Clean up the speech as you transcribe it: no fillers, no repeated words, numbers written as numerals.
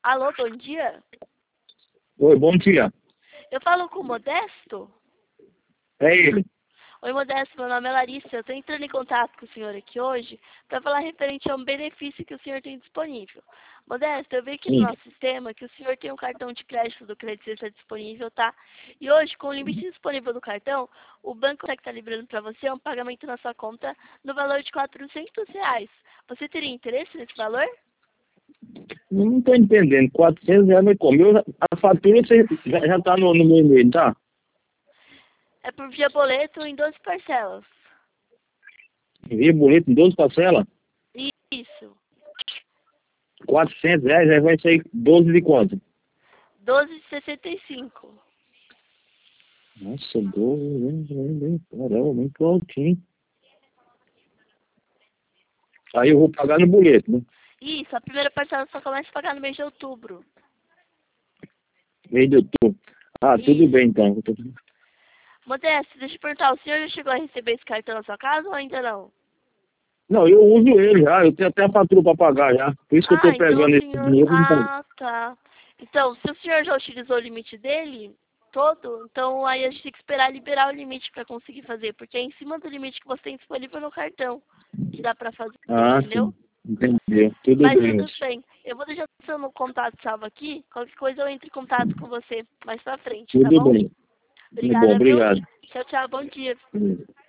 Alô, bom dia. Oi, bom dia. Eu falo com o Modesto? É ele. Oi, Modesto, meu nome é Larissa. Eu estou entrando em contato com o senhor aqui hoje para falar referente a um benefício que o senhor tem disponível. Modesto, eu vi aqui no Sim. nosso sistema que o senhor tem um cartão de crédito do Credit Suisse disponível, tá? E hoje, com o limite disponível do cartão, o banco consegue estar liberando para você um pagamento na sua conta no valor de R$ 400. Você teria interesse nesse valor? Não estou entendendo. R$ 400 vai comer. A fatura você já está no meu e-mail, tá? É por via boleto em 12 parcelas. Envia boleto em 12 parcelas. Isso. R$ 400, aí vai sair 12 de quanto? 12,65. Nossa, 12, caramba, muito altinho. Aí eu vou pagar no boleto, né? Isso, a primeira parcela só começa a pagar no mês de outubro. Mês de outubro. Ah, tudo Isso. bem então. Modesto, deixa eu perguntar, o senhor já chegou a receber esse cartão na sua casa ou ainda não? Não, eu uso ele já, eu tenho até a fatura para pagar já. Por isso que eu Ah, estou então o pegando esse senhor... dinheiro. Então. Ah, tá. Então, se o senhor já utilizou o limite dele todo, então aí a gente tem que esperar liberar o limite para conseguir fazer, porque é em cima do limite que você tem disponível no cartão que dá para fazer, Ah, entendeu? sim. Entendeu. Tudo Mas bem, tudo moço. bem. Eu vou deixar o seu contato salvo aqui. Qualquer coisa eu entro em contato com você mais pra frente, tá Tudo bom? bem. Tudo bom, Obrigada, viu? obrigado. Tchau, tchau. Bom dia.